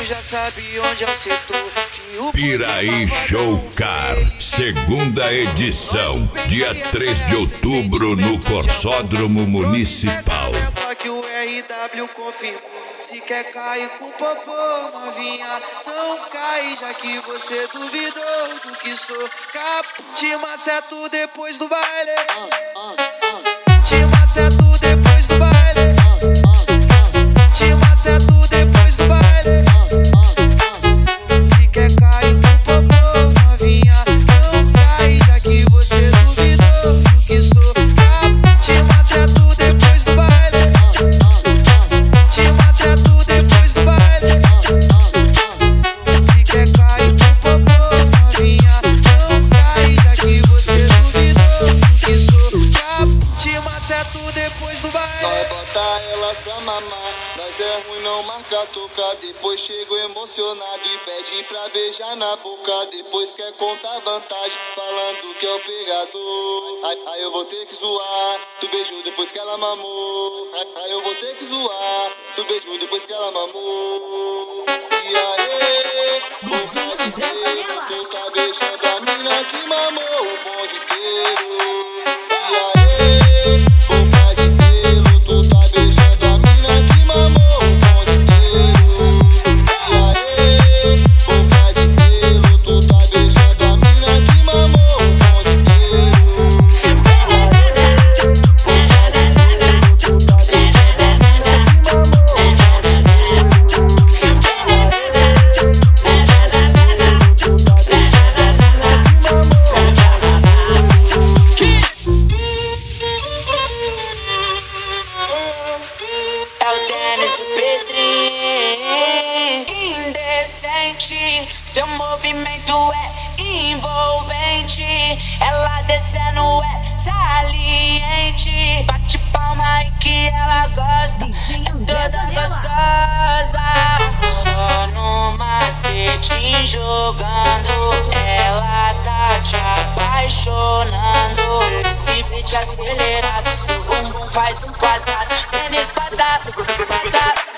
já sabe onde é o setor que o Piraí Show Car, segunda edição, dia 3 de outubro no Corsódromo Municipal. Que o RW confirmou. Se quer cair com popô, novinha, não cai, já que você duvidou do que sou. Te maceto depois do baile. Te maceto depois do baile. Te maceto depois do baile. Se quer cair com popô, novinha, não cai, já que você duvidou do que sou. Te maceto depois do baile. Te maceto depois do baile. Se quer cair com popô, novinha, não cai, já que você duvidou do que sou. Te maceto depois do baile. Nós bota elas pra mamar. Nós é ruim, não marca toca. Depois chego emocionado e pede pra beijar na boca. Depois quer contar vantagem, falando que é o pegador. Aí eu vou ter que zoar do beijo depois que ela mamou. Aí eu vou ter que zoar do beijo depois que ela mamou. E aí, boca de pelo, tu tá beijando a mina que mamou o bonde inteiro. E aí, boca de pelo, tu tá beijando a mina que mamou o bonde inteiro. E aí, boca de pelo, tu tá beijando a mina que mamou o bonde inteiro. Seu movimento é envolvente, ela descendo é saliente. Bate palma e que ela gosta, toda gostosa. Só no macete jogando, ela tá te apaixonando. Esse beat acelerado, seu bumbum faz um quadrado. Tênis badado, badado.